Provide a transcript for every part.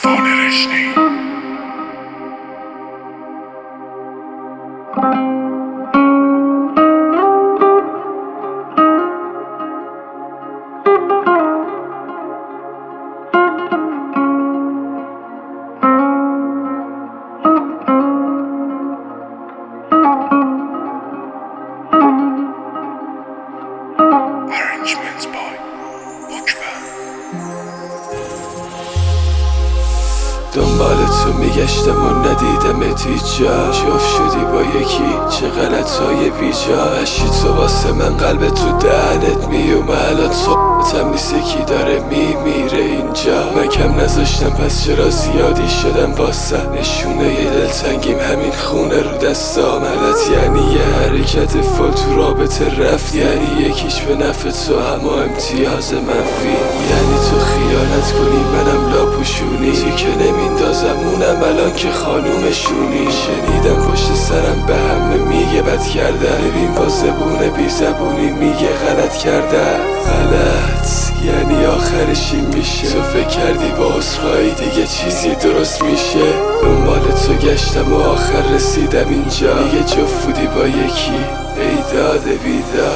عرفان رشنی. Arrangements by Bookman. دنبال تو میگشتم و ندیدمت هیچ جا. جفت شدی با یکی چه غلطهای بیجا. اشی تو واسه من قلب تو دهنت میومه. الان صحبتم نیست یکی داره میمیره اینجا. من کم نذاشتم پس چرا زیادی شدم واسه نشونه ی دلتنگیم همین خونه رو دستام. حالت یعنی یه حرکت فال تو رابطه رفت، یعنی یکیش به نفع تو اما امتیاز منفی. یعنی تو خیانت کنی منم لاپوشونی، تو که نمیندازم اونم الان که خانومشونی. شنیدم پشت سرم به همه میگه بد کرده، ببین با زبونه بی زبونی میگه غلط کرده. غلط یعنی آخرش این میشه. تو فکر کردی با عذرخواهی دیگه چیزی درست میشه. دنبال تو گشتم و آخر رسیدم اینجا. دیگه جفت بودی با یکی ای داده بیداد.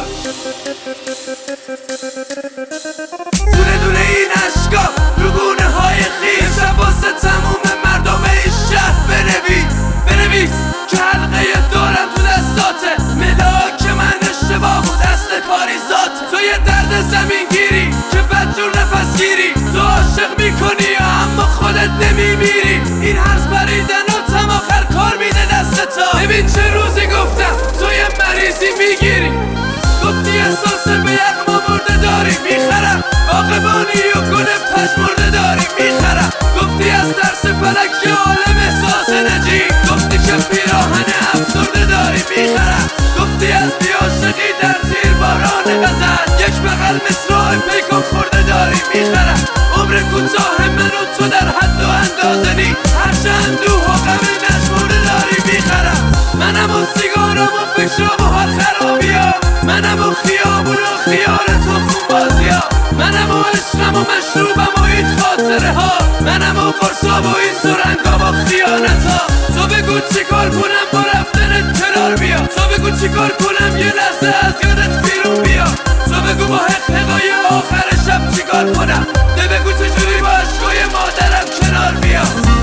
دونه دونه این عشقا رو گونه های خیز واسه تموم مردم این شهر بنویس که حلقه دارم تو دستاته. ملاک من اشتباه بود اصل کاری ذاته. تو یه درد زمین گیری که بدجور نفس گیری. تو عاشق میکنی اما خودت نمیمیری. این حرف بریدن و تم آخر کار میده دستتا. ببین چه روزی گفتم تو یه مریضی میگیری. گفتی احساس به یغما برده داری میخرم. باغبانی و گل پژمرده داری میخرم. گفتی از ترس فلک که عالم احساس نجی. گفتی که پیراهن افسرده داری میخرم. گفتی از بیعاشقی در زیر باران غزل یک بغل مصرع پیکان خورده داری میخرم. عمر کوتاه من و تو در حد و اندازه نی. هرچه اندوه و غم نشمرده داری میخرم. منم و سیگارم و فکرام و حال خرابیام. منم و خیابون و خیارت و خونبازیا. منم و عشقم و مشروبم و این خاطره ها. منم و قرصا و این سرنگا و خیانت ها. تو بگو چی کار کنم با رفتنت کنار بیا. تو بگو چی کار کنم یه لحظه از یادت بیرون بیا. تو بگو با حقهای آخر شب چی کار کنم. تو بگو چجوری با عشقای مادرم کنار بیا.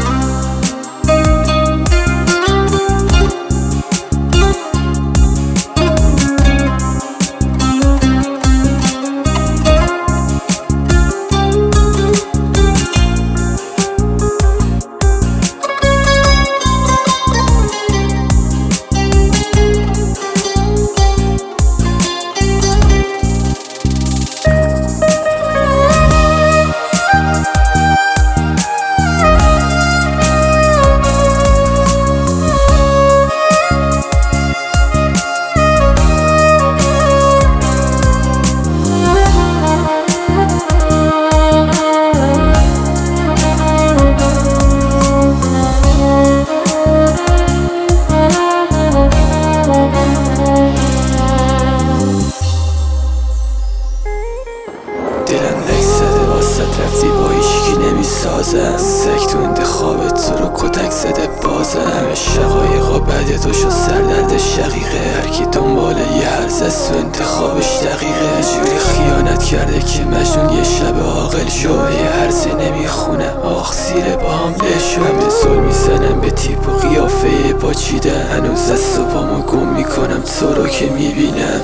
رفتی با ایشکی نمیسازم. سک تو انتخابت تو رو کتک زده بازم. همه شقایقا بعد تو شد سردرد شقیقه. هرکی دنبال یه هرز از تو انتخابش دقیقه. جوری خیانت کرده که مجنون یه شب عاقل شو. یه هرزه نمیخونه آخ زیر با هم بشو. همه زل میزنم به تیپ و قیافه با چیدن. هنوز از صبحامو گم میکنم تو رو که میبینم.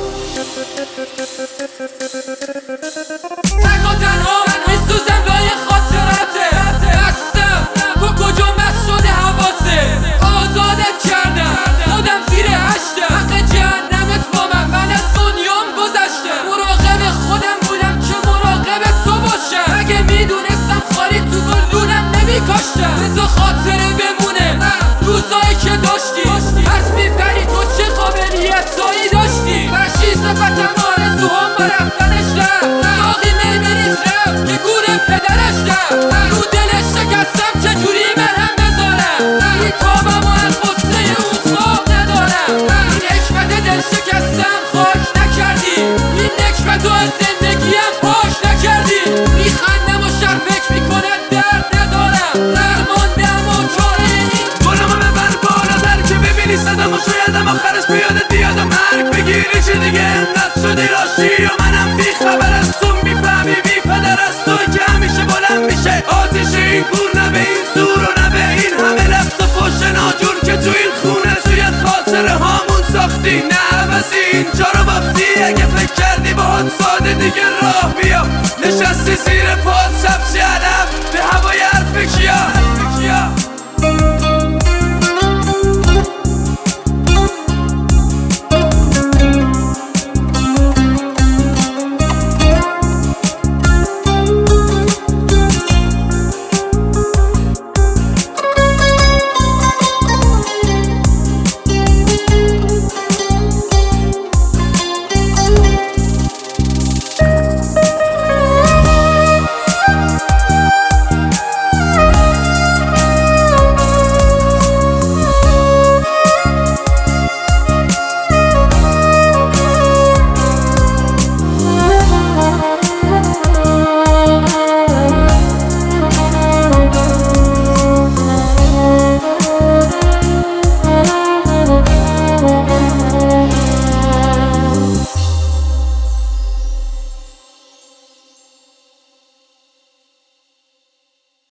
تک و تنها میسوزم لای خاطراته. دستم تو کجا مست شده حواسه. آزادت کردم خودم زیر هشتم. حق جهنمت با من از دنیام گذشته. مراقب خودم بودم که مراقب تو باشم. اگه میدونستم خالی تو گلدونم نمیکاشتم. بذار خاطره بمونه روزایی که داشتی. پس میپری تو چه قابلیتایی داشتی. فرشی صفتم آرزوهام با رفتنش رفت. ساقی میبریز رفت که گور پدرش رفت. رو دلش شکستم چجوری مرهم بذارم. این تابم و از غصه اون خواب ندارم. این حکمت دل شکستم خاک نکردی. این نکبت و از زندگیم پاش نکردی. میخندم و شهر فکر میکنه درد ندارم. چی و منم بی خبر از تو میفهمی بی پدر از توی که همیشه بلند میشه آتیش این گور نه به این زور و نه به این همه لفظ و فش ناجور که تو این خونه توی خاطره هامون ساختی نه عوضی اینجا رو باختی اگه فکر کردی باهات ساده دیگه راه بیا